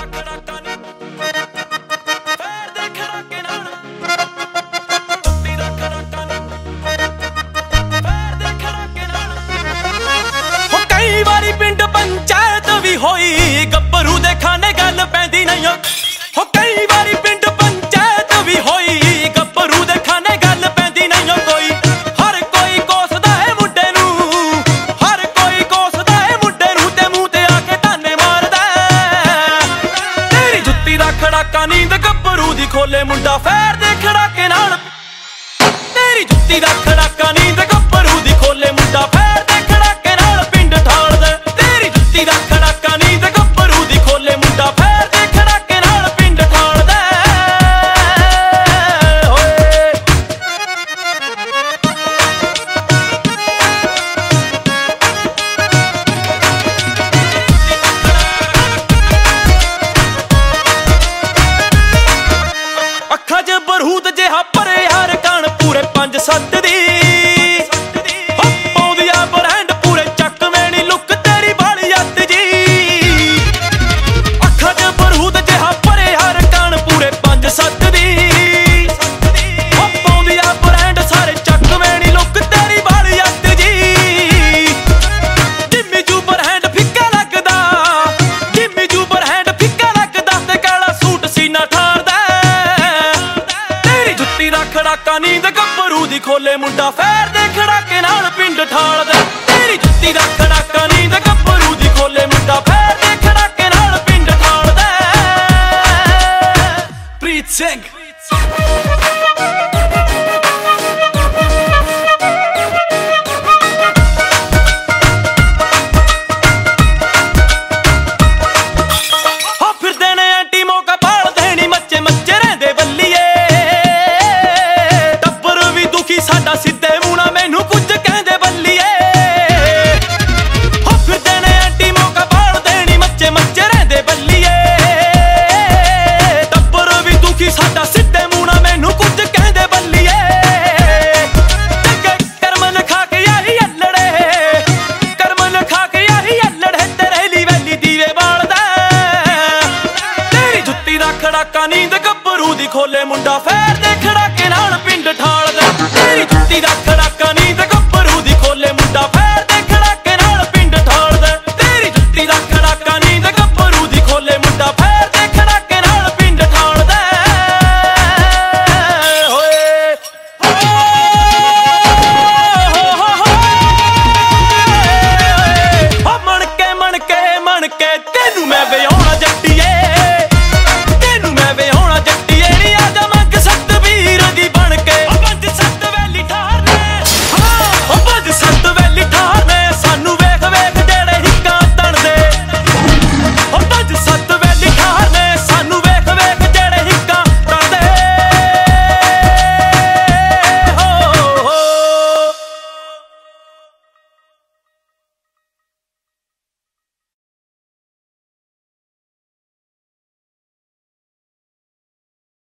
कई बारी पिंड पंचायत भी होई गब्बरू दे खाने गल पैंदी नहीं हो। कई बारी पिंड पंचायत भी होई गब्बरू दे खाने गल पैंदी नहीं कोई। हर कोई कोसदा है मुंडे नू, हर कोई कोसदा है मुंडे नू ते मुंह ते आके ताने मारदा। तेरी जुत्ती दा खड़ाका नींद गब्बरू दी खोले मुंडा फेर दे खड़ाके नाल। तेरी जुत्ती दा खड़ाका नींद गब्बरू दी खोले मुंडा फेर दे खड़ाके नाल पिंड ठाल दे। तेरी जुत्ती दा खड़ाका नींद गब्बरू दी खोले मुंडा फेर दे खड़ाके नाल पिंड ठाल दे। ਅੱਖਾਂ 'ਚ ਬਰੂਦ ਜਿਹਾ ਭਰੇ ਯਾਰ ਕਾਣ ਪੂਰੇ 5-7 ਦੀ ਪਾਉਂਦੀਆਂ ਬ੍ਰਾਂਡ ਪੂਰੇ ਚੱਕਵੇਂ ਨੀ ਲੁੱਕ ਤੇਰੀ ਵਾਲੀ ਅੱਤ ਜੀ। ਅੱਖਾਂ 'ਚ ਬਰੂਦ ਜਿਹਾ ਭਰੇ ਯਾਰ ਕਾਣ ਪੂਰੇ 5-7 ਦੀ ਪਾਉਂਦੀਆਂ ਬ੍ਰਾਂਡ ਸਾਰੇ ਚੱਕਵੇਂ ਨੀ ਲੁੱਕ ਤੇਰੀ ਵਾਲੀ ਅੱਤ ਜੀ। ਜਿੰਮੀ ਜੂ ਬ੍ਰਾਂਡ ਫਿੱਕਾ ਲੱਗਦਾ, ਜਿੰਮੀ ਜੂ ਬ੍ਰਾਂਡ ਫਿੱਕਾ ਲੱਗਦਾ ਤੇ ਕਾਲਾ ਸੂਟ ਸੀਨਾ ਠਾਰਦਾ। जुत्ती दा खड़ाका नींद गब्बरू दी खोले मुंडा फेर दे खड़ाके नाल पिंड ठाल दे। तेरी जुत्ती दा खड़ाका नींद गब्बरू दी खोले मुंडा फेर दे खड़ाके नाल पिंड ठाल दे। प्रीत सिंह।